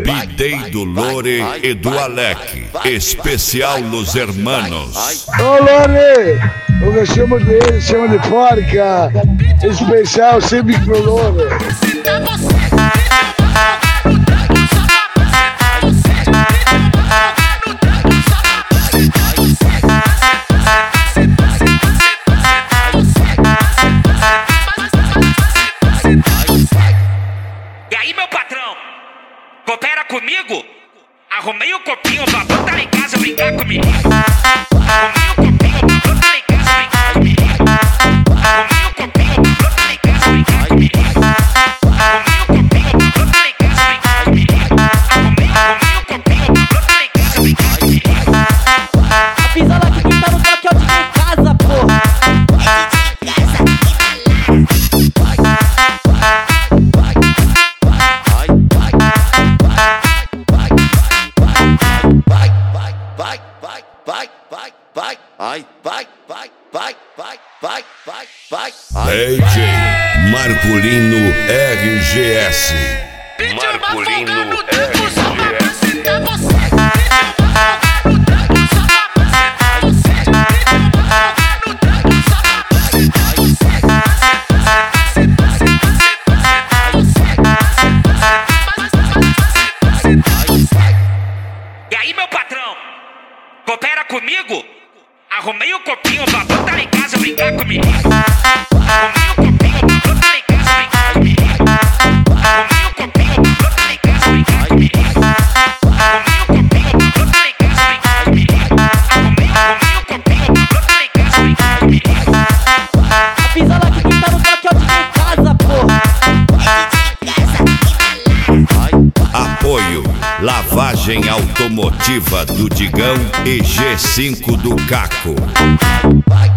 B-Day do Lore e do Alec, especial Los Hermanos. Ô Lore, eu chamo dele, chama de porca, especial sempre pro Lore. E aí, meu patrão, coopera comigo? Arrumei o copinho pra botar em casa brincar comigo. Arrumei o copinho pra botar em casa brincar comigo. Arrumei o copinho pra botar em casa brincar comigo. Arrumei o copinho pra botar em casa brincar comigo. Arrumei o copinho pra botar em casa brincar comigo. A pisada que tá no toque é o DJ Casa, porra. DJ Marculino RGS. Marculino RGS. E aí, meu patrão, coopera comigo? Arrumei o copinho pra botar em casa brincar comigo. Arrumei o copinho pra botar em casa brincar comigo. Arrumei o copinho pra botar em casa brincar comigo. Arrumei o copinho pra botar em casa brincar comigo. Arrumei o copinho pra botar em casa brincar comigo. A pisada que tá no toque é o DJ Casa, porra. Apoio Lavagem Automotiva do Digão e G5 do Caco.